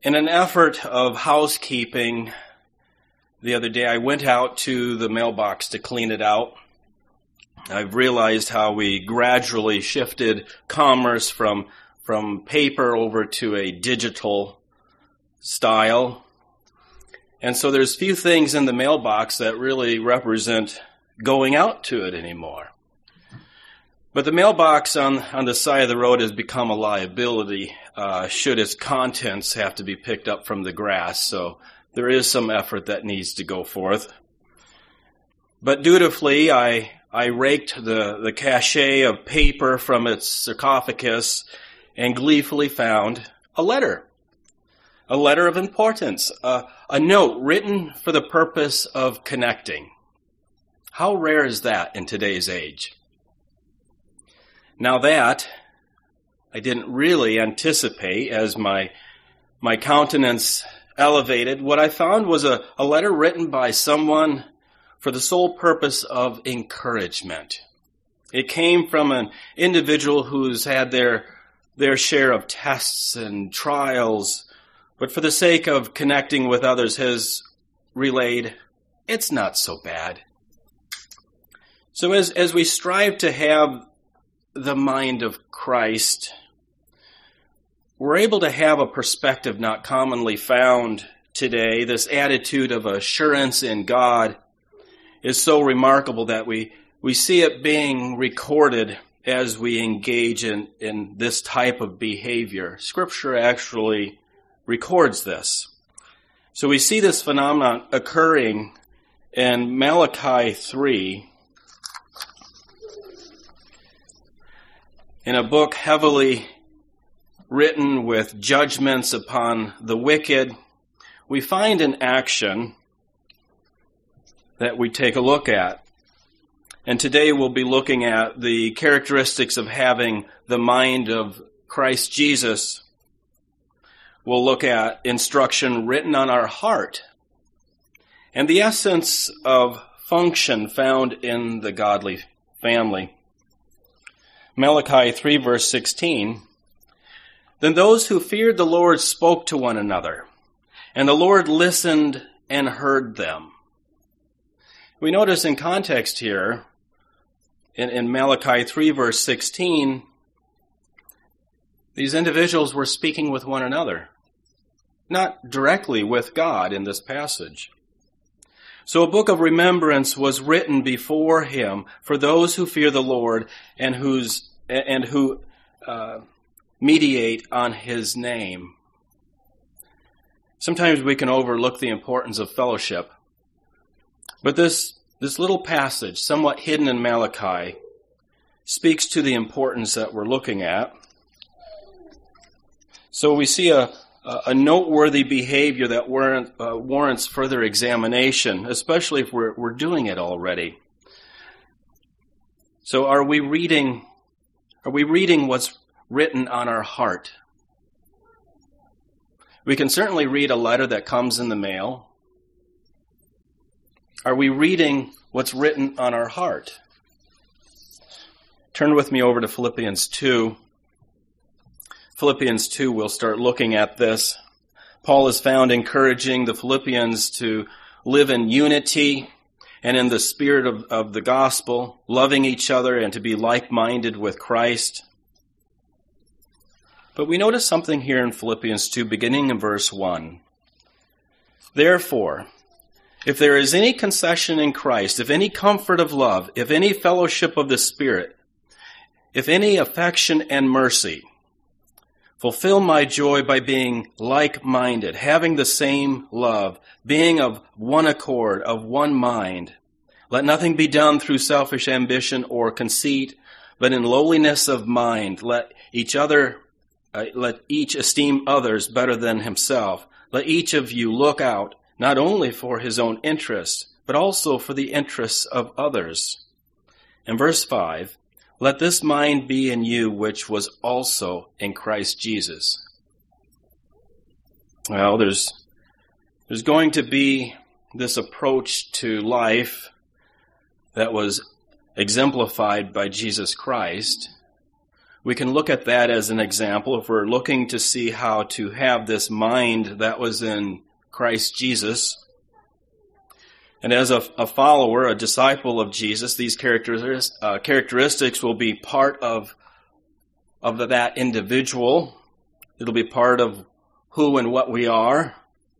In an effort of housekeeping, the other day I went out to the mailbox to clean it out. I've realized how we gradually shifted commerce from paper over to a digital style. And so there's few things in the mailbox that really represent going out to it anymore. But the mailbox on the side of the road has become a liability should its contents have to be picked up from the grass. So there is some effort that needs to go forth. But dutifully, I raked the cachet of paper from its sarcophagus and gleefully found a letter of importance, a note written for the purpose of connecting. How rare is that in today's age? Now that I didn't really anticipate as my countenance elevated, what I found was a letter written by someone for the sole purpose of encouragement. It came from an individual who's had their share of tests and trials, but for the sake of connecting with others has relayed, it's not so bad. So as we strive to have the mind of Christ, we're able to have a perspective not commonly found today. This attitude of assurance in God is so remarkable that we see it being recorded as we engage in this type of behavior. Scripture actually records this. So we see this phenomenon occurring in Malachi 3, in a book heavily written with judgments upon the wicked. We find an action that we take a look at. And today we'll be looking at the characteristics of having the mind of Christ Jesus. We'll look at instruction written on our heart and the essence of function found in the godly family. Malachi 3 verse 16, "Then those who feared the Lord spoke to one another, and the Lord listened and heard them." We notice in context here, in Malachi 3 verse 16, these individuals were speaking with one another, not directly with God in this passage. So a book of remembrance was written before him for those who fear the Lord and who mediate on his name. Sometimes we can overlook the importance of fellowship. But this little passage, somewhat hidden in Malachi, speaks to the importance that we're looking at. So we see a noteworthy behavior that warrants further examination, especially if we're doing it already. So are we reading what's written on our heart? We can certainly read a letter that comes in the mail. Are we reading what's written on our heart? Turn with me over to Philippians 2. Philippians 2, we'll start looking at this. Paul is found encouraging the Philippians to live in unity and in the spirit of the gospel, loving each other and to be like-minded with Christ. But we notice something here in Philippians 2, beginning in verse 1. "Therefore, if there is any concession in Christ, if any comfort of love, if any fellowship of the Spirit, if any affection and mercy, fulfill my joy by being like-minded, having the same love, being of one accord, of one mind. Let nothing be done through selfish ambition or conceit, but in lowliness of mind, let each esteem others better than himself. Let each of you look out not only for his own interests, but also for the interests of others." In verse 5, "Let this mind be in you, which was also in Christ Jesus." Well, there's going to be this approach to life that was exemplified by Jesus Christ. We can look at that as an example if we're looking to see how to have this mind that was in Christ Jesus. And as a follower, a disciple of Jesus, these characteristics will be part of that individual. It'll be part of who and what we are.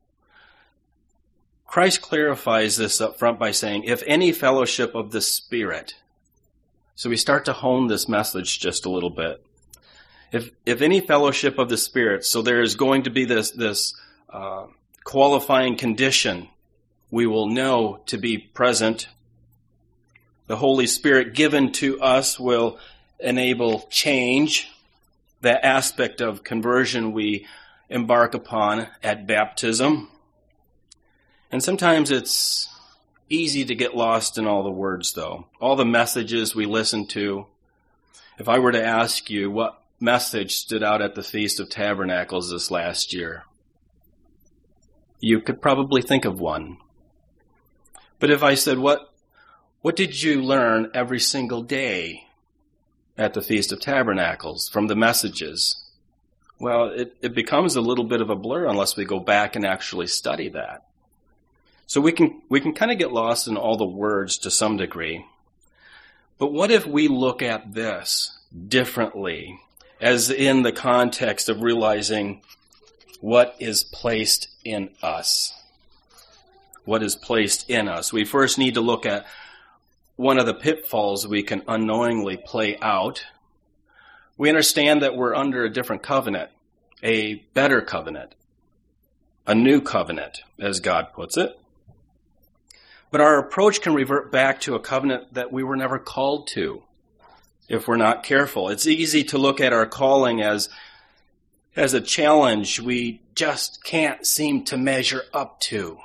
Christ clarifies this up front by saying, if any fellowship of the Spirit. So we start to hone this message just a little bit. If any fellowship of the Spirit, so there is going to be this qualifying condition we will know to be present. The Holy Spirit given to us will enable change, that aspect of conversion we embark upon at baptism. And sometimes it's easy to get lost in all the words, though. All the messages we listen to. If I were to ask you what message stood out at the Feast of Tabernacles this last year, you could probably think of one. But if I said, what did you learn every single day at the Feast of Tabernacles from the messages? Well, it becomes a little bit of a blur unless we go back and actually study that. So we can kind of get lost in all the words to some degree. But what if we look at this differently, as in the context of realizing what is placed in us? What is placed in us? We first need to look at one of the pitfalls we can unknowingly play out. We understand that we're under a different covenant, a better covenant, a new covenant, as God puts it. But our approach can revert back to a covenant that we were never called to if we're not careful. It's easy to look at our calling as a challenge we just can't seem to measure up to.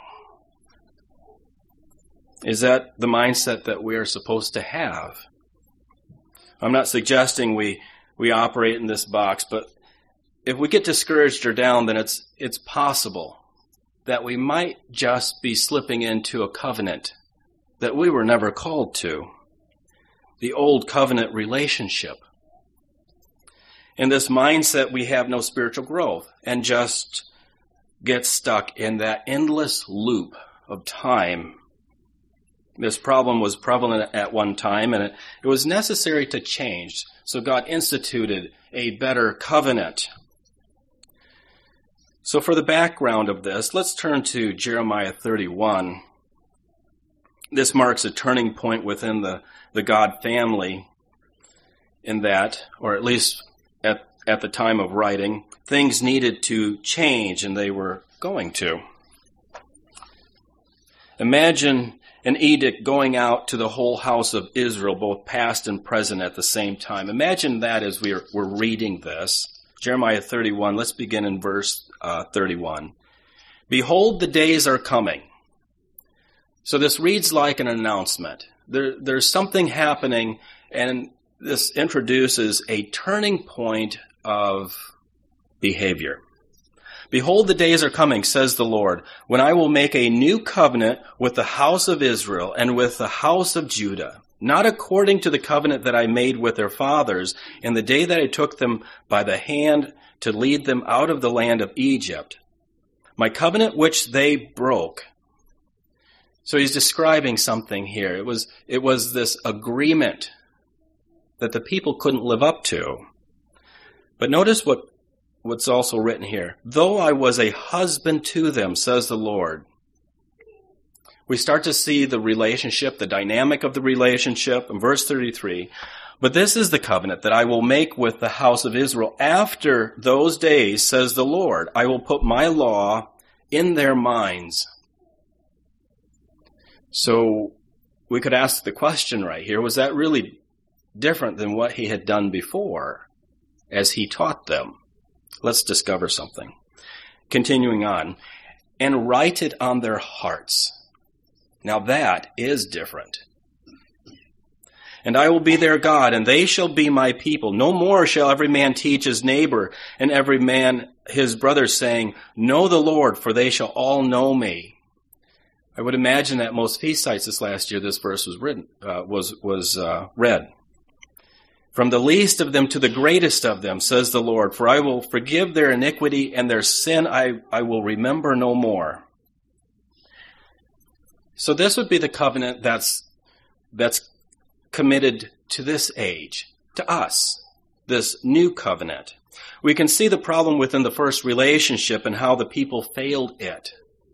Is that the mindset that we are supposed to have? I'm not suggesting we operate in this box, but if we get discouraged or down, then it's possible that we might just be slipping into a covenant that we were never called to. The old covenant relationship. In this mindset, we have no spiritual growth and just get stuck in that endless loop of time. This problem was prevalent at one time, and it was necessary to change. So God instituted a better covenant. So for the background of this, let's turn to Jeremiah 31. This marks a turning point within the God family in that, or at least at the time of writing, things needed to change, and they were going to. Imagine an edict going out to the whole house of Israel, both past and present at the same time. Imagine that as we're reading this. Jeremiah 31, let's begin in verse 31. Behold, the days are coming. So this reads like an announcement. There's something happening, and this introduces a turning point of behavior. Behold, the days are coming, says the Lord, when I will make a new covenant with the house of Israel and with the house of Judah, not according to the covenant that I made with their fathers in the day that I took them by the hand to lead them out of the land of Egypt, my covenant which they broke. So he's describing something here. It was this agreement that the people couldn't live up to. But notice what's also written here. Though I was a husband to them, says the Lord. We start to see the relationship, the dynamic of the relationship in verse 33. But this is the covenant that I will make with the house of Israel after those days, says the Lord. I will put my law in their minds. So we could ask the question right here, was that really different than what he had done before as he taught them? Let's discover something. Continuing on. And write it on their hearts. Now that is different. And I will be their God, and they shall be my people. No more shall every man teach his neighbor, and every man his brother, saying, Know the Lord, for they shall all know me. I would imagine that most feast sites this last year, this verse was read. from the least of them to the greatest of them, says the Lord, for I will forgive their iniquity and their sin I will remember no more. So this would be the covenant that's committed to this age, to us, this new covenant. We can see the problem within the first relationship and how the people failed it.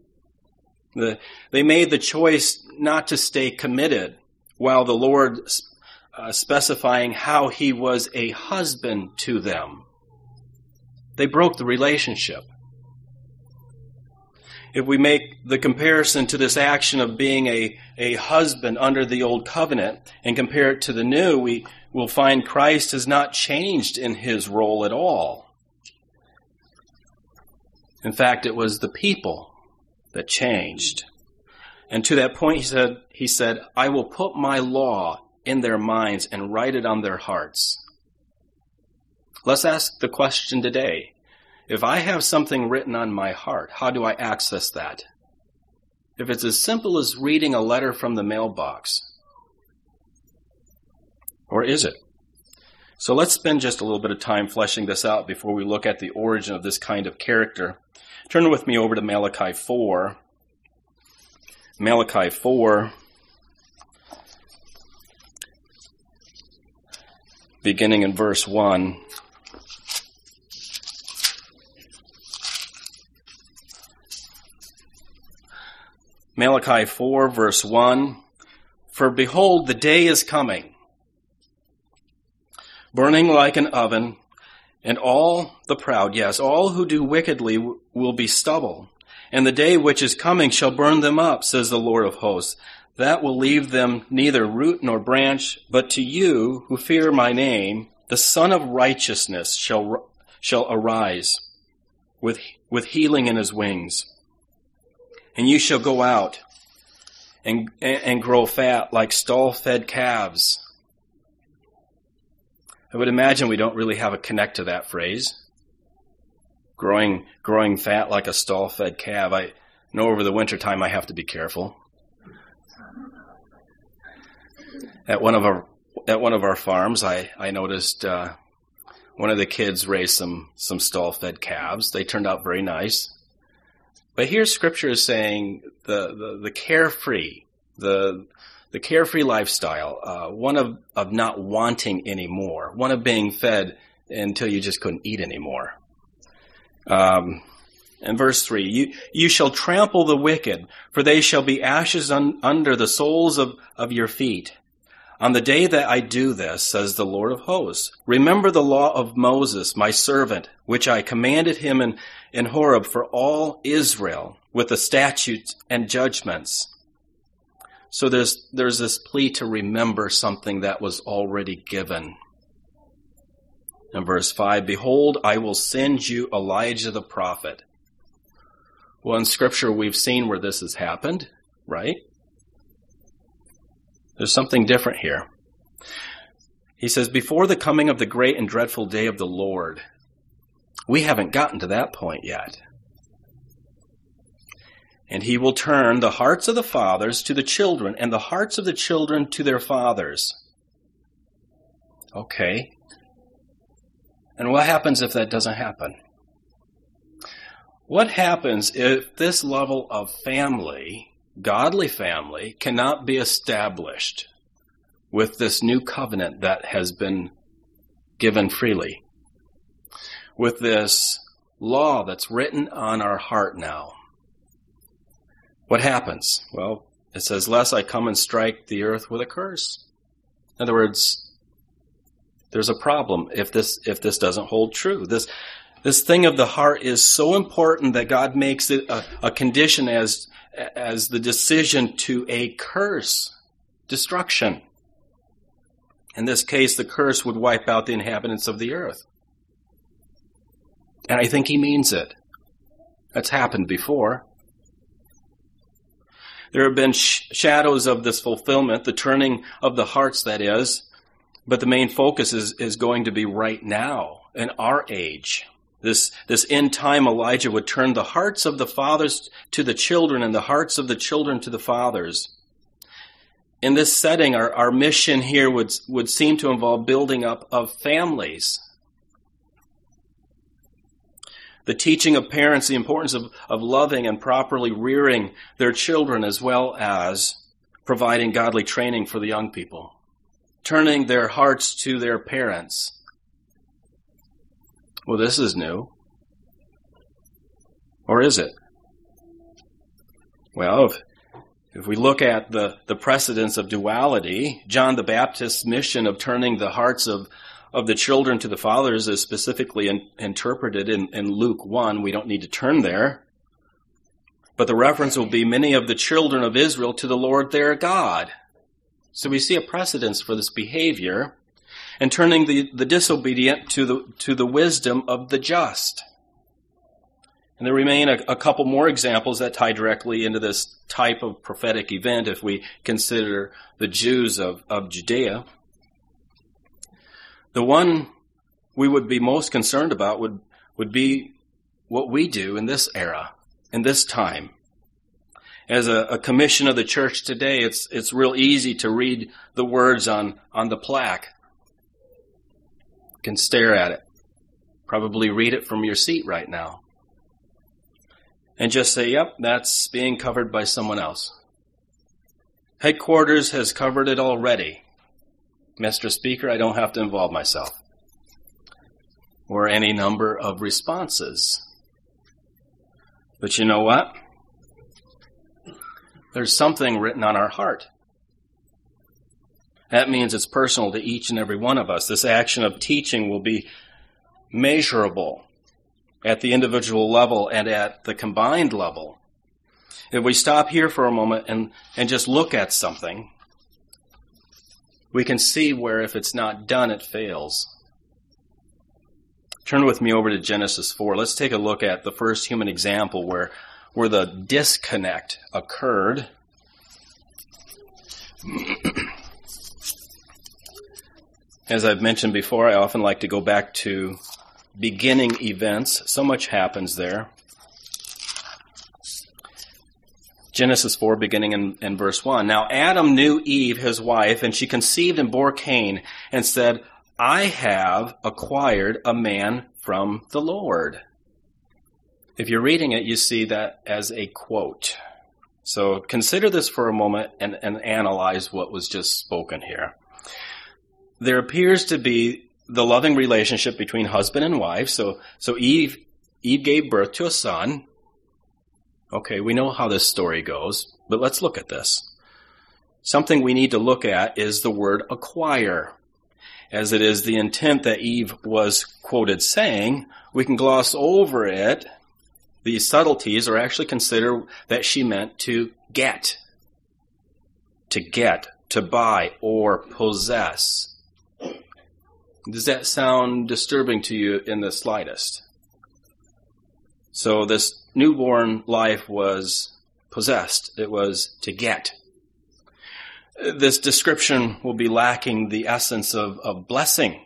They made the choice not to stay committed, while the Lord specifying how he was a husband to them. They broke the relationship. If we make the comparison to this action of being a husband under the old covenant and compare it to the new, we will find Christ has not changed in his role at all. In fact, it was the people that changed. And to that point, he said, I will put my law in their minds and write it on their hearts. Let's ask the question today. If I have something written on my heart, how do I access that? If it's as simple as reading a letter from the mailbox, or is it? So let's spend just a little bit of time fleshing this out before we look at the origin of this kind of character. Turn with me over to Malachi 4. Malachi 4, beginning in verse 1. Malachi 4, verse 1. For behold, the day is coming, burning like an oven, and all the proud, yes, all who do wickedly will be stubble. And the day which is coming shall burn them up, says the Lord of hosts. That will leave them neither root nor branch, but to you who fear my name, the Son of Righteousness shall arise with healing in his wings. And you shall go out and grow fat like stall-fed calves. I would imagine we don't really have a connect to that phrase. Growing fat like a stall-fed calf. I know over the wintertime I have to be careful. At one of our farms, I noticed one of the kids raised some stall-fed calves. They turned out very nice. But here Scripture is saying the carefree, the carefree lifestyle, one of not wanting anymore, one of being fed until you just couldn't eat anymore. And verse 3, you shall trample the wicked, for they shall be ashes under the soles of your feet. On the day that I do this, says the Lord of hosts, remember the law of Moses, my servant, which I commanded him in Horeb for all Israel, with the statutes and judgments. So there's this plea to remember something that was already given. In verse 5, behold, I will send you Elijah the prophet. Well, in Scripture, we've seen where this has happened, right? There's something different here. He says, before the coming of the great and dreadful day of the Lord. We haven't gotten to that point yet. And he will turn the hearts of the fathers to the children, and the hearts of the children to their fathers. Okay. And what happens if that doesn't happen? What happens if this level of family, godly family, cannot be established with this new covenant that has been given freely? With this law that's written on our heart now. What happens? Well, it says, lest I come and strike the earth with a curse. In other words, there's a problem if this doesn't hold true. This thing of the heart is so important that God makes it a condition as the decision to a curse, destruction. In this case, the curse would wipe out the inhabitants of the earth. And I think he means it. That's happened before. There have been shadows of this fulfillment, the turning of the hearts, that is. But the main focus is going to be right now, in our age. This end time Elijah would turn the hearts of the fathers to the children and the hearts of the children to the fathers. In this setting, our mission here would seem to involve building up of families. The teaching of parents, the importance of loving and properly rearing their children, as well as providing godly training for the young people. Turning their hearts to their parents. Well, this is new. Or is it? Well, if we look at the precedence of duality, John the Baptist's mission of turning the hearts of the children to the fathers is specifically interpreted in Luke 1. We don't need to turn there. But the reference will be many of the children of Israel to the Lord their God. So we see a precedence for this behavior and turning the disobedient to the wisdom of the just. And there remain a couple more examples that tie directly into this type of prophetic event if we consider the Jews of Judea. The one we would be most concerned about would be what we do in this era, in this time. As a commission of the church today, it's real easy to read the words on the plaque. You can stare at it. Probably read it from your seat right now. And just say, yep, that's being covered by someone else. Headquarters has covered it already. Mr. Speaker, I don't have to involve myself. Or any number of responses. But you know what? There's something written on our heart. That means it's personal to each and every one of us. This action of teaching will be measurable at the individual level and at the combined level. If we stop here for a moment and just look at something, we can see where if it's not done, it fails. Turn with me over to Genesis 4. Let's take a look at the first human example where the disconnect occurred. As I've mentioned before, I often like to go back to beginning events. So much happens there. Genesis 4, beginning in verse 1. Now Adam knew Eve, his wife, and she conceived and bore Cain, and said, I have acquired a man from the Lord. If you're reading it, you see that as a quote. So consider this for a moment and analyze what was just spoken here. There appears to be the loving relationship between husband and wife. So Eve gave birth to a son. Okay, we know how this story goes, but let's look at this. Something we need to look at is the word acquire. As it is the intent that Eve was quoted saying, we can gloss over it. These subtleties are actually consider that she meant to get, to buy, or possess. Does that sound disturbing to you in the slightest? So this newborn life was possessed. It was to get. This description will be lacking the essence of blessing.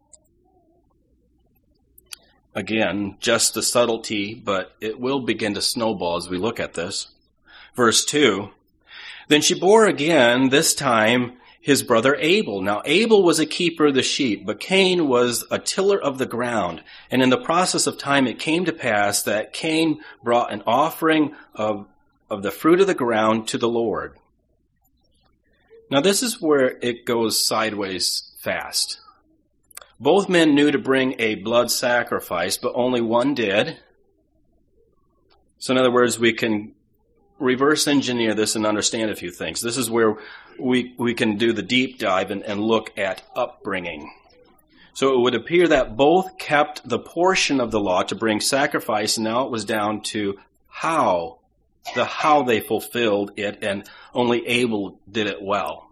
Again, just the subtlety, but it will begin to snowball as we look at this. Verse 2, Then she bore again, this time, his brother Abel. Now Abel was a keeper of the sheep, but Cain was a tiller of the ground. And in the process of time it came to pass that Cain brought an offering of the fruit of the ground to the Lord. Now this is where it goes sideways fast. Both men knew to bring a blood sacrifice, but only one did. So in other words, we can reverse engineer this and understand a few things. This is where we can do the deep dive and look at upbringing. So it would appear that both kept the portion of the law to bring sacrifice, and now it was down to how they fulfilled it, and only Abel did it well.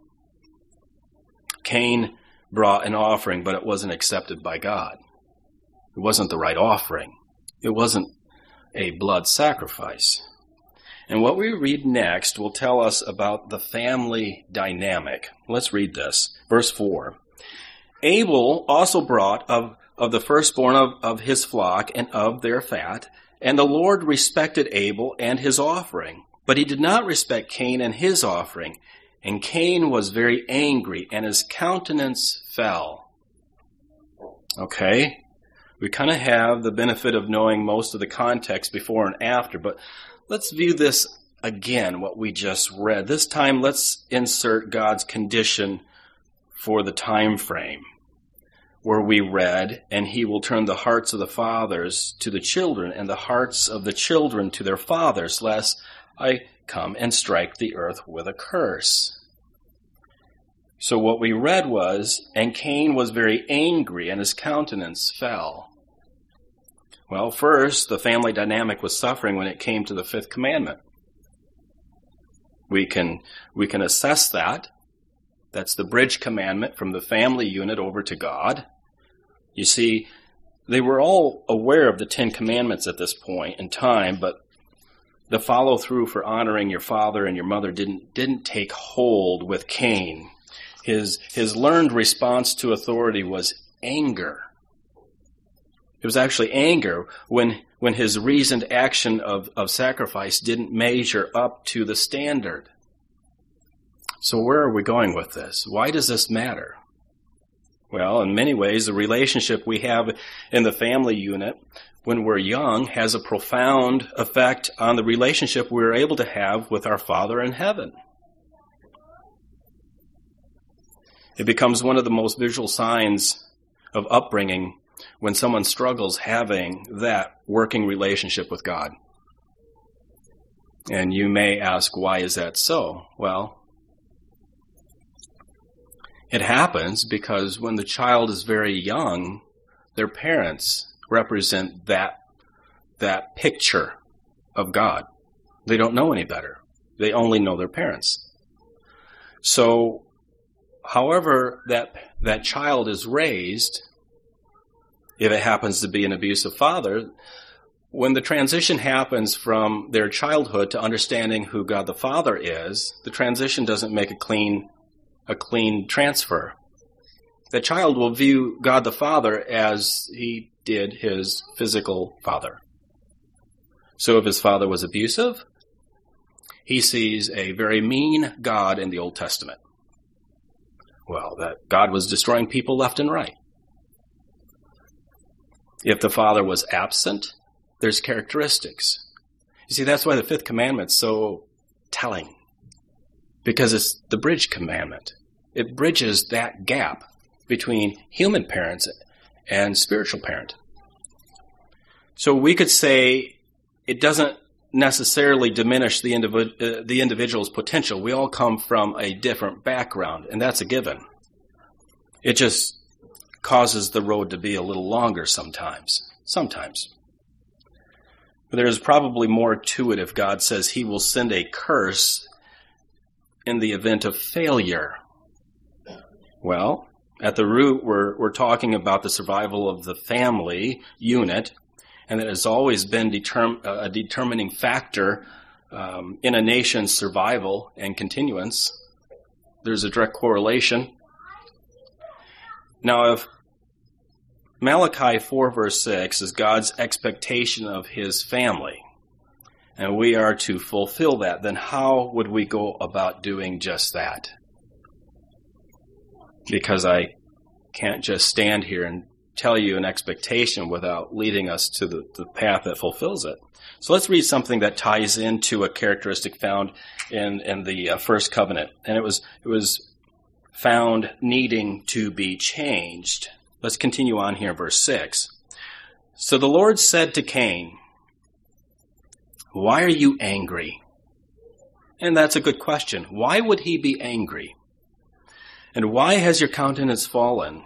Cain brought an offering, but it wasn't accepted by God. It wasn't the right offering. It wasn't a blood sacrifice. And what we read next will tell us about the family dynamic. Let's read this. Verse 4. Abel also brought of the firstborn of his flock and of their fat, and the Lord respected Abel and his offering, but he did not respect Cain and his offering. And Cain was very angry, and his countenance fell. Okay, we kind of have the benefit of knowing most of the context before and after, but let's view this again, what we just read. This time, let's insert God's condition for the time frame where we read, and he will turn the hearts of the fathers to the children and the hearts of the children to their fathers, lest I come and strike the earth with a curse. So what we read was, and Cain was very angry, and his countenance fell. Well, first, the family dynamic was suffering when it came to the fifth commandment. We can assess that. That's the bridge commandment from the family unit over to God. You see, they were all aware of the 10 Commandments at this point in time, but the follow-through for honoring your father and your mother didn't take hold with Cain. His learned response to authority was anger. It was actually anger when his reasoned action of sacrifice didn't measure up to the standard. So where are we going with this? Why does this matter? Well, in many ways, the relationship we have in the family unit when we're young has a profound effect on the relationship we're able to have with our Father in heaven. It becomes one of the most visual signs of upbringing when someone struggles having that working relationship with God. And you may ask, why is that so? Well, it happens because when the child is very young, their parents represent that picture of God. They don't know any better. They only know their parents. So, however that child is raised, if it happens to be an abusive father, when the transition happens from their childhood to understanding who God the Father is, the transition doesn't make a clean transfer. The child will view God the Father as he did his physical father. So if his father was abusive, he sees a very mean God in the Old Testament. Well, that God was destroying people left and right. If the father was absent, there's characteristics. You see, that's why the fifth commandment's so telling. Because it's the bridge commandment. It bridges that gap between human parents and spiritual parent. So we could say it doesn't necessarily diminish the individual's potential. We all come from a different background, and that's a given. It just causes the road to be a little longer sometimes. But there's probably more to it if God says he will send a curse in the event of failure. Well, at the root, we're talking about the survival of the family unit, and that has always been a determining factor in a nation's survival and continuance. There's a direct correlation. Now, if Malachi 4 verse 6 is God's expectation of his family, and we are to fulfill that, then how would we go about doing just that? Because I can't just stand here and tell you an expectation without leading us to the path that fulfills it. So let's read something that ties into a characteristic found in the first covenant. And it was found needing to be changed. Let's continue on here, verse 6. So the Lord said to Cain, "Why are you angry?" And that's a good question. Why would he be angry? And why has your countenance fallen?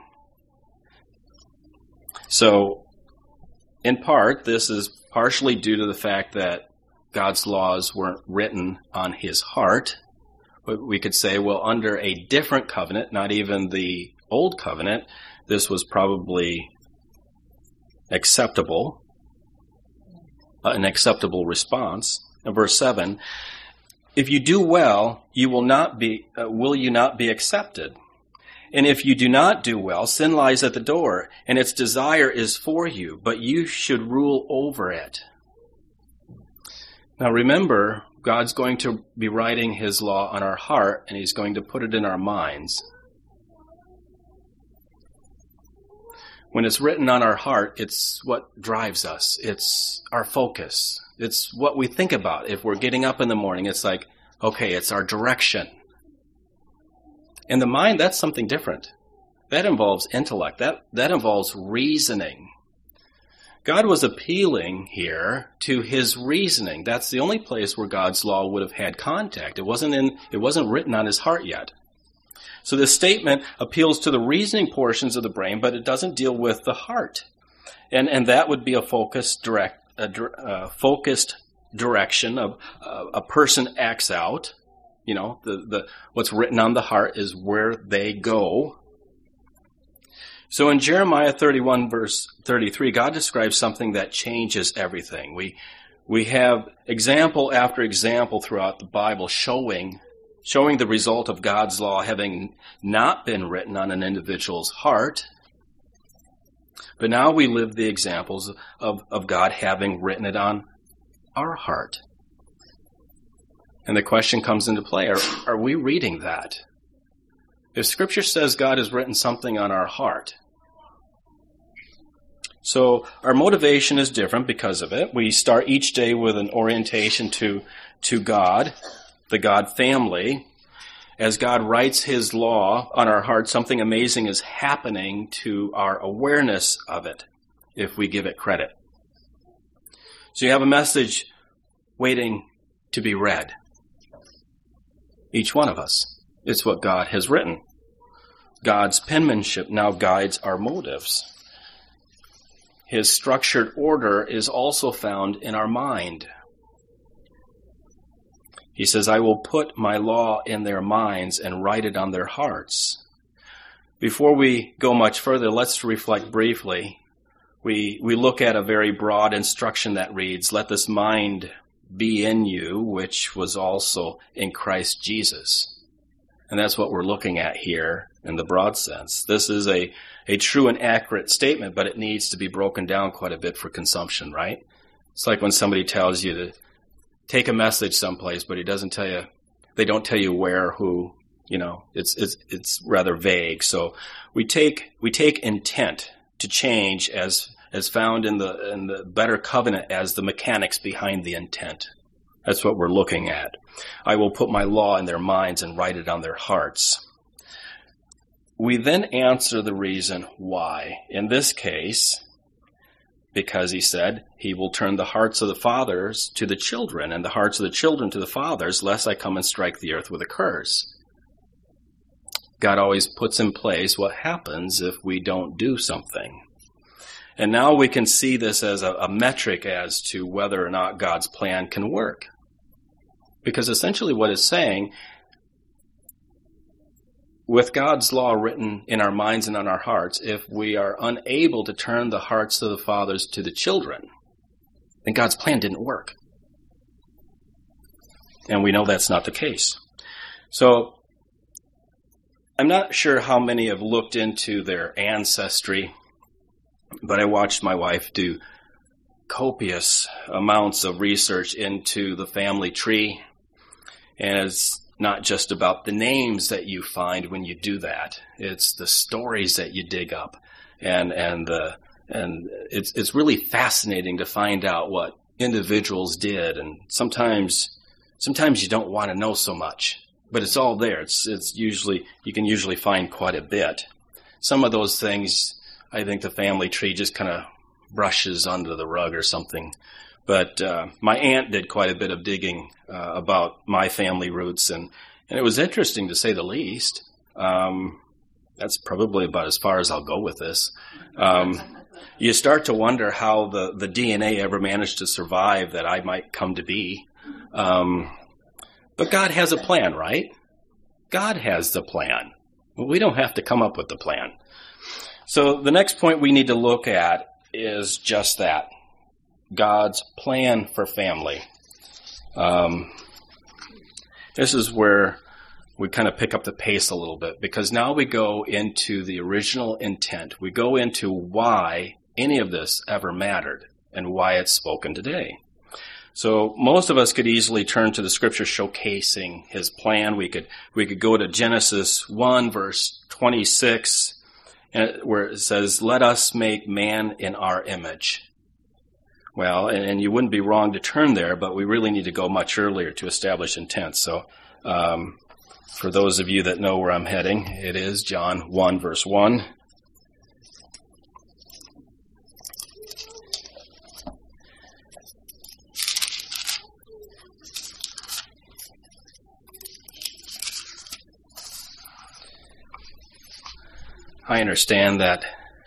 So, in part, this is partially due to the fact that God's laws weren't written on his heart. But we could say, well, under a different covenant, not even the old covenant, this was probably acceptable, an acceptable response. In verse 7, if you do well, will you not be accepted? And if you do not do well, sin lies at the door, and its desire is for you, but you should rule over it. Now remember, God's going to be writing his law on our heart, and he's going to put it in our minds. When it's written on our heart, it's what drives us. It's our focus. It's what we think about. If we're getting up in the morning, it's like, okay, it's our direction. In the mind, that's something different. That involves intellect. That involves reasoning. God was appealing here to his reasoning. That's the only place where God's law would have had contact. It wasn't written on his heart yet. So this statement appeals to the reasoning portions of the brain, but it doesn't deal with the heart. And that would be a focused direction of a person acts out. You know, what's written on the heart is where they go. So in Jeremiah 31, verse 33, God describes something that changes everything. We have example after example throughout the Bible showing the result of God's law having not been written on an individual's heart. But now we live the examples of God having written it on our heart. And the question comes into play, are we reading that? If Scripture says God has written something on our heart, so our motivation is different because of it. We start each day with an orientation to God, the God family. As God writes his law on our heart, something amazing is happening to our awareness of it, if we give it credit. So you have a message waiting to be read. Each one of us. It's what God has written. God's penmanship now guides our motives. His structured order is also found in our mind. He says, I will put my law in their minds and write it on their hearts. Before we go much further, let's reflect briefly. We look at a very broad instruction that reads, let this mind be in you, which was also in Christ Jesus. And that's what we're looking at here in the broad sense. This is a true and accurate statement, but it needs to be broken down quite a bit for consumption, right? It's like when somebody tells you to take a message someplace, but they don't tell you where, who, it's rather vague. So we take intent to change as found in the better covenant as the mechanics behind the intent. That's what we're looking at. I will put my law in their minds and write it on their hearts. We then answer the reason why. In this case, because he said, he will turn the hearts of the fathers to the children and the hearts of the children to the fathers, lest I come and strike the earth with a curse. God always puts in place what happens if we don't do something. And now we can see this as a metric as to whether or not God's plan can work. Because essentially what it's saying, with God's law written in our minds and on our hearts, if we are unable to turn the hearts of the fathers to the children, then God's plan didn't work. And we know that's not the case. So I'm not sure how many have looked into their ancestry, but I watched my wife do copious amounts of research into the family tree. And it's not just about the names that you find when you do that. It's the stories that you dig up. And it's really fascinating to find out what individuals did. And sometimes you don't want to know so much, but it's all there. It's usually, you can usually find quite a bit. Some of those things, I think the family tree just kind of brushes under the rug or something. But my aunt did quite a bit of digging about my family roots, and it was interesting to say the least. That's probably about as far as I'll go with this. You start to wonder how the DNA ever managed to survive that I might come to be. But God has a plan, right? God has the plan. We don't have to come up with the plan. So the next point we need to look at is just that. God's plan for family. This is where we kind of pick up the pace a little bit, because now we go into the original intent. We go into why any of this ever mattered and why it's spoken today. So most of us could easily turn to the scripture showcasing his plan. We could go to Genesis 1 verse 26 where it says, "Let us make man in our image." Well, and you wouldn't be wrong to turn there, but we really need to go much earlier to establish intent. So for those of you that know where I'm heading, it is John 1 verse 1. I understand that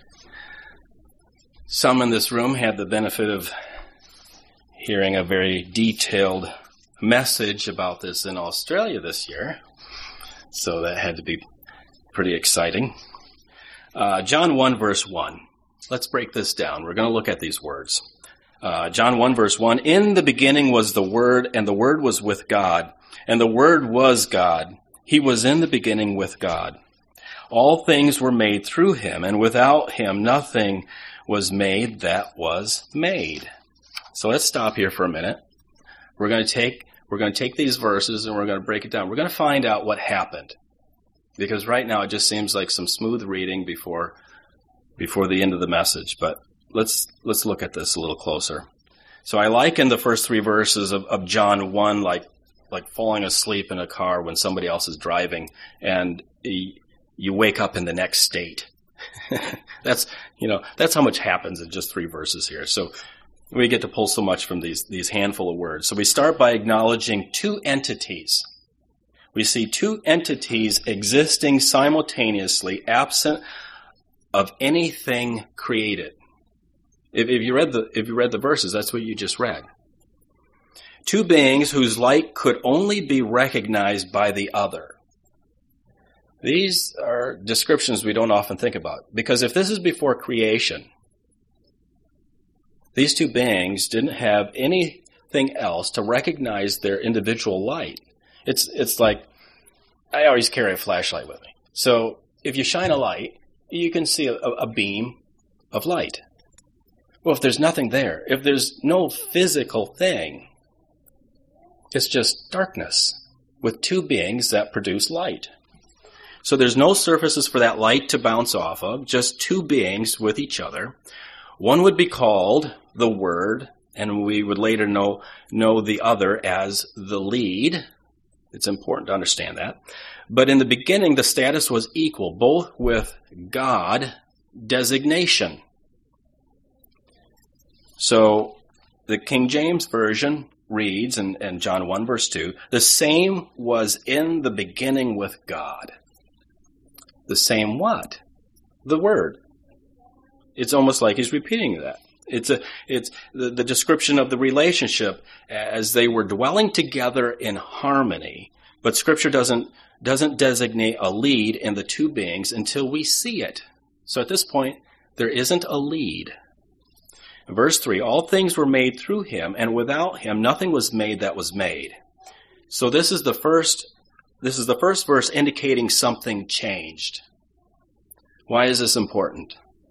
some in this room had the benefit of hearing a very detailed message about this in Australia this year. So that had to be pretty exciting. John 1 verse 1. Let's break this down. We're going to look at these words. John 1 verse 1. "In the beginning was the Word, and the Word was with God, and the Word was God. He was in the beginning with God. All things were made through him, and without him nothing was made that was made." So let's stop here for a minute. We're going to take these verses and we're going to break it down. We're going to find out what happened. Because right now it just seems like some smooth reading before the end of the message. But let's look at this a little closer. So I liken the first three verses of John 1 like falling asleep in a car when somebody else is driving and you wake up in the next state. That's how much happens in just three verses here. So we get to pull so much from these handful of words. So we start by acknowledging two entities. We see two entities existing simultaneously, absent of anything created. If you read the verses, that's what you just read. Two beings whose light could only be recognized by the other. These are descriptions we don't often think about, because if this is before creation, these two beings didn't have anything else to recognize their individual light. It's like, I always carry a flashlight with me. So if you shine a light, you can see a beam of light. Well, if there's nothing there, if there's no physical thing, it's just darkness with two beings that produce light. So there's no surfaces for that light to bounce off of, just two beings with each other. One would be called the Word, and we would later know the other as the lead. It's important to understand that. But in the beginning, the status was equal, both with God designation. So the King James Version reads, in John 1 verse 2, "The same was in the beginning with God." The same what? The Word. It's almost like he's repeating that. It's the description of the relationship as they were dwelling together in harmony. But Scripture doesn't designate a lead in the two beings until we see it. So at this point, there isn't a lead. Verse 3, "All things were made through him, and without him nothing was made that was made." So this is the first verse indicating something changed. Why is this important?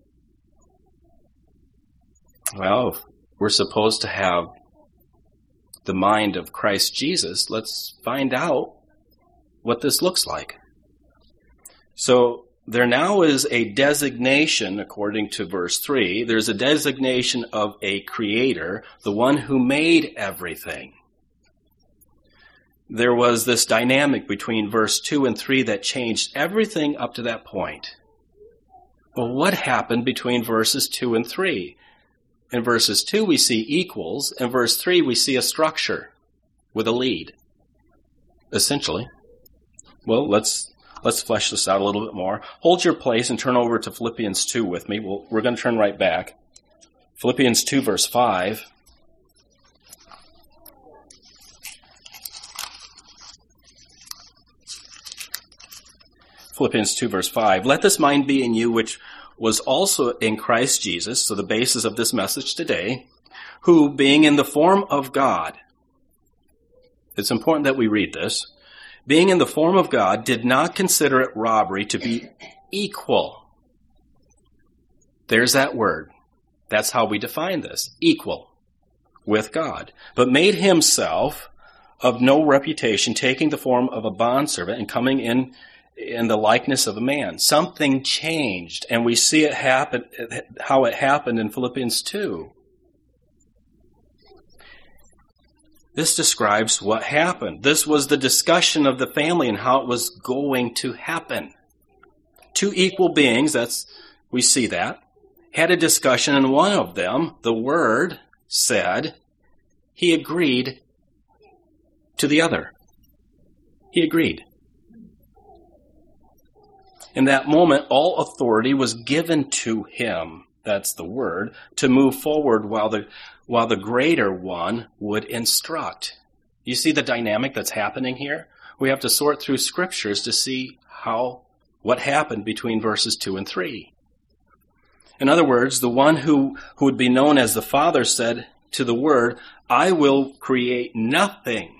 Well, if we're supposed to have the mind of Christ Jesus, let's find out what this looks like. So there now is a designation, according to verse 3, there's a designation of a creator, the one who made everything. There was this dynamic between verse 2 and 3 that changed everything up to that point. Well, what happened between verses 2 and 3? In verses 2, we see equals. In verse 3, we see a structure with a lead, essentially. Well, let's flesh this out a little bit more. Hold your place and turn over to Philippians 2 with me. We're going to turn right back. Philippians 2, verse 5. Philippians 2, verse 5. "Let this mind be in you, which was also in Christ Jesus," so the basis of this message today, "who, being in the form of God," it's important that we read this, "being in the form of God, did not consider it robbery to be equal." There's that word. That's how we define this, equal. with God, but made himself of no reputation, taking the form of a bondservant and coming in the likeness of a man. Something changed, and we see it happen, how it happened in Philippians 2. This describes what happened. This was the discussion of the family and how it was going to happen. Two equal beings, we see that, had a discussion, and one of them, the Word, said he agreed to the other. He agreed. In that moment, all authority was given to him, that's the Word, to move forward while the greater one would instruct. You see the dynamic that's happening here? We have to sort through scriptures to see what happened between verses 2 and 3. In other words, the one who would be known as the Father said to the Word, I will create nothing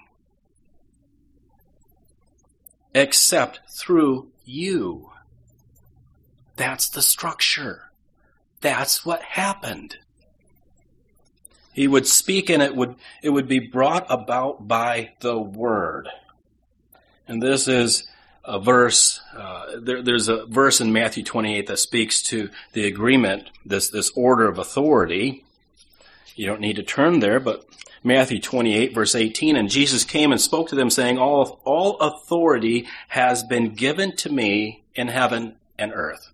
except through you. That's the structure. That's what happened. He would speak, and it would be brought about by the Word. And this is a verse, there's a verse in Matthew 28 that speaks to the agreement, this order of authority. You don't need to turn there, but Matthew 28, verse 18, and Jesus came and spoke to them, saying, all authority has been given to me in heaven and earth.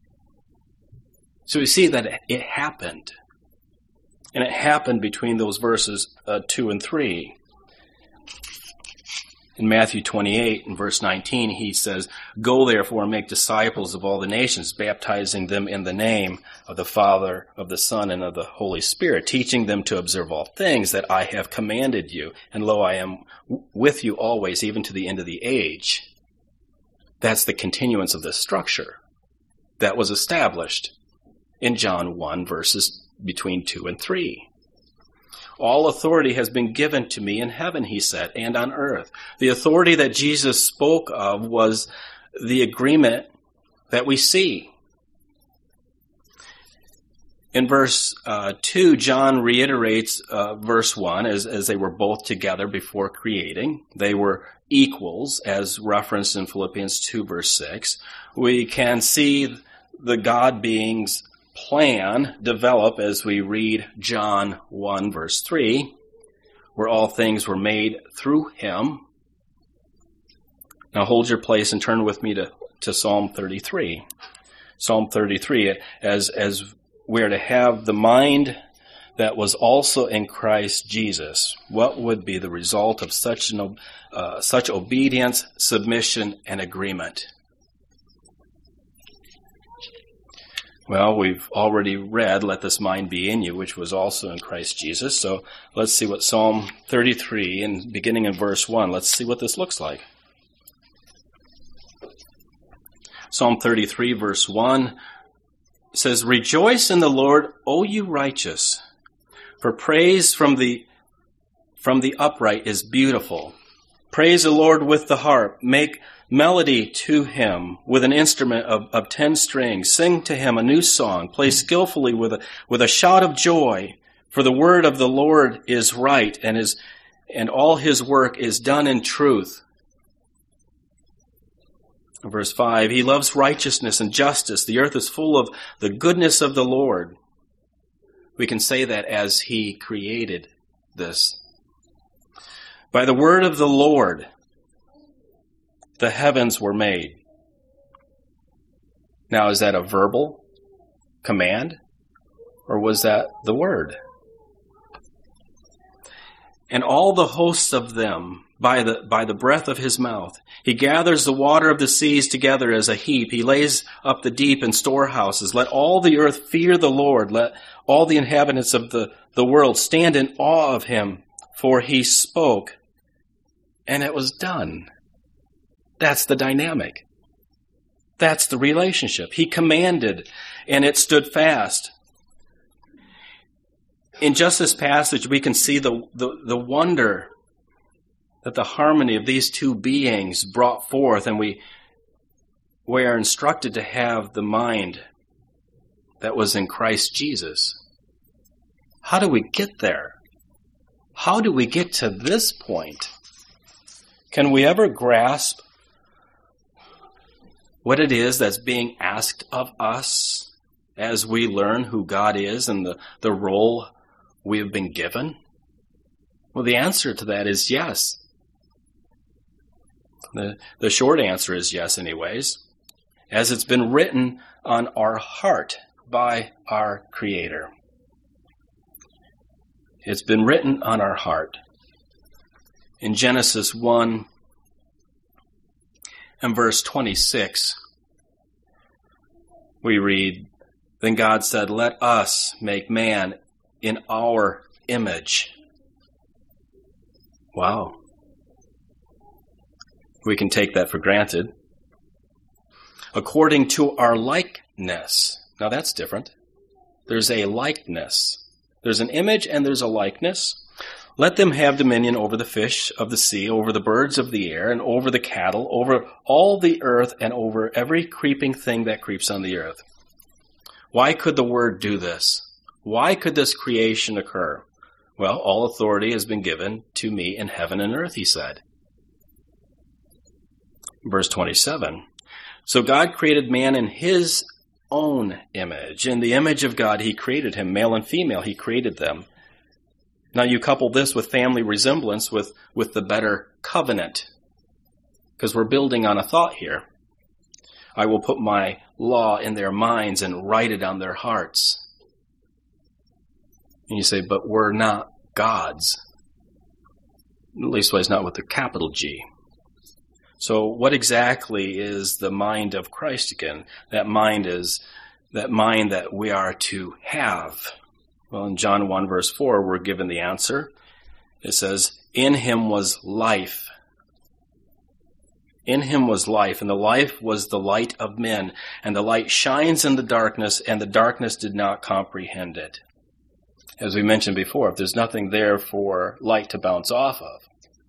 So we see that it happened. And it happened between those verses 2 and 3. In Matthew 28, in verse 19, he says, Go therefore and make disciples of all the nations, baptizing them in the name of the Father, of the Son, and of the Holy Spirit, teaching them to observe all things that I have commanded you. And lo, I am with you always, even to the end of the age. That's the continuance of this structure that was established in John 1, verses between 2 and 3. All authority has been given to me in heaven, he said, and on earth. The authority that Jesus spoke of was the agreement that we see. In verse 2, John reiterates verse 1 as they were both together before creating. They were equals, as referenced in Philippians 2, verse 6. We can see the God being's plan develop as we read John 1, verse 3, where all things were made through him. Now hold your place and turn with me to Psalm 33. Psalm 33, as we're to have the mind that was also in Christ Jesus, what would be the result of such obedience, submission, and agreement? Well, we've already read, let this mind be in you, which was also in Christ Jesus. So let's see what Psalm 33, and beginning in verse 1, let's see what this looks like. Psalm 33, verse 1 says, Rejoice in the Lord, O you righteous, for praise from the upright is beautiful. Praise the Lord with the harp. Make melody to him with an instrument of 10 strings. Sing to him a new song. Play skillfully with a shout of joy. For the word of the Lord is right, and all his work is done in truth. Verse 5, He loves righteousness and justice. The earth is full of the goodness of the Lord. We can say that as he created this. By the word of the Lord, the heavens were made. Now, is that a verbal command, or was that the word? And all the hosts of them by the breath of his mouth. He gathers the water of the seas together as a heap. He lays up the deep in storehouses. Let all the earth fear the Lord. Let all the inhabitants of the world stand in awe of him. For he spoke, and it was done. That's the dynamic. That's the relationship. He commanded, and it stood fast. In just this passage, we can see the wonder that the harmony of these two beings brought forth, and we are instructed to have the mind that was in Christ Jesus. How do we get there? how do we get to this point? Can we ever grasp what it is that's being asked of us as we learn who God is and the role we have been given? Well, the answer to that is yes. The short answer is yes, anyways, as it's been written on our heart by our Creator. It's been written on our heart. In Genesis 1 and verse 26, we read, "Then God said, 'Let us make man in our image.'" Wow. We can take that for granted. "According to our likeness." Now that's different. There's a likeness. There's an image and there's a likeness. "Let them have dominion over the fish of the sea, over the birds of the air, and over the cattle, over all the earth, and over every creeping thing that creeps on the earth." Why could the Word do this? Why could this creation occur? Well, all authority has been given to me in heaven and earth, he said. Verse 27, "So God created man in his own image. In the image of God, he created him. Male and female, he created them." Now you couple this with family resemblance with the better covenant, because we're building on a thought here. "I will put my law in their minds and write it on their hearts." And you say, but we're not gods. At least not with the capital G. So what exactly is the mind of Christ again? That mind is that mind that we are to have. Well, in John 1 verse 4, we're given the answer. It says, "In him was life. In him was life, and the life was the light of men. And the light shines in the darkness, and the darkness did not comprehend it." As we mentioned before, if there's nothing there for light to bounce off of.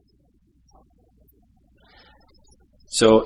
So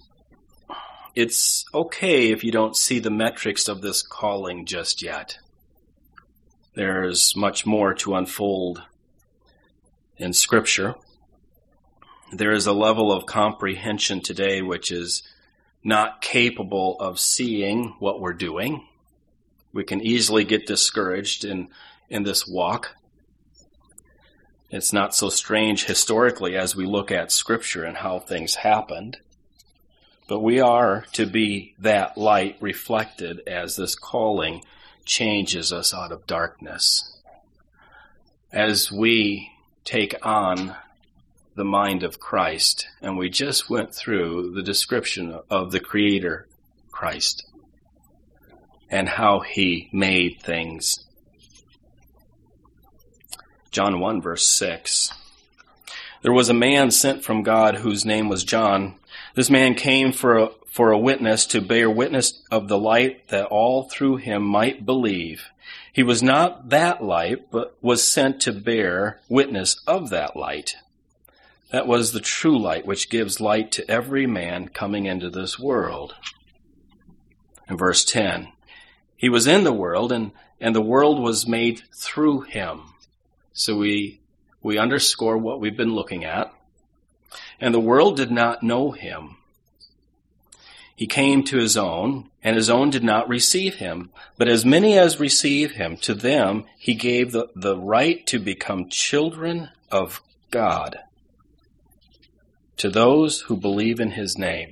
it's okay if you don't see the metrics of this calling just yet. There's much more to unfold in Scripture. There is a level of comprehension today which is not capable of seeing what we're doing. We can easily get discouraged in this walk. It's not so strange historically as we look at Scripture and how things happened. But we are to be that light reflected as this calling changes us out of darkness. As we take on the mind of Christ, and we just went through the description of the Creator, Christ, and how he made things. John 1 verse 6. "There was a man sent from God whose name was John. This man came for a witness, to bear witness of the light, that all through him might believe. He was not that light, but was sent to bear witness of that light. That was the true light, which gives light to every man coming into this world." In verse 10, "He was in the world, and the world was made through him." So we underscore what we've been looking at. "And the world did not know him. He came to his own, and his own did not receive him. But as many as receive him, to them he gave the right to become children of God, to those who believe in his name."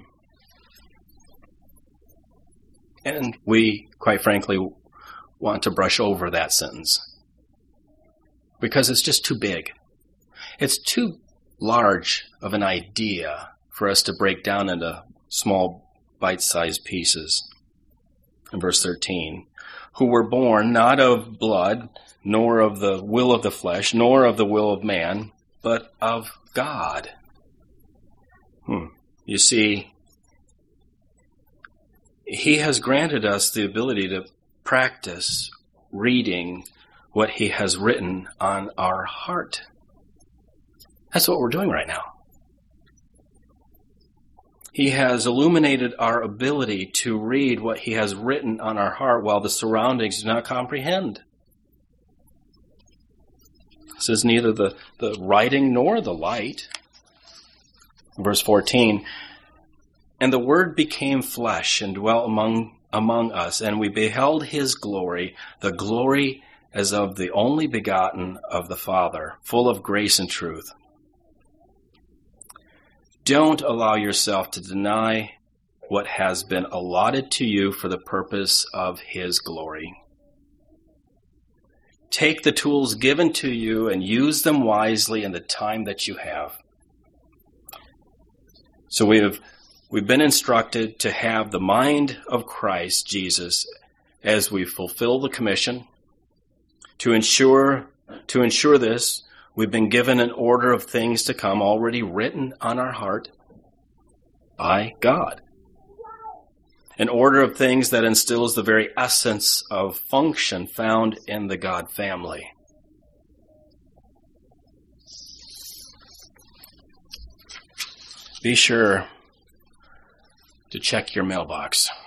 And we, quite frankly, want to brush over that sentence, because it's just too big. It's too large of an idea for us to break down into small bite-sized pieces. In verse 13, "Who were born not of blood, nor of the will of the flesh, nor of the will of man, but of God." You see, he has granted us the ability to practice reading what he has written on our heart. That's what we're doing right now. He has illuminated our ability to read what he has written on our heart while the surroundings do not comprehend. It says neither the writing nor the light. Verse 14, and the Word became flesh and dwelt among us, and we beheld his glory, the glory as of the only begotten of the Father, full of grace and truth. Don't allow yourself to deny what has been allotted to you for the purpose of his glory. Take the tools given to you and use them wisely in the time that you have. So we've been instructed to have the mind of Christ Jesus as we fulfill the commission. To ensure this, we've been given an order of things to come already written on our heart by God. An order of things that instills the very essence of function found in the God family. Be sure to check your mailbox.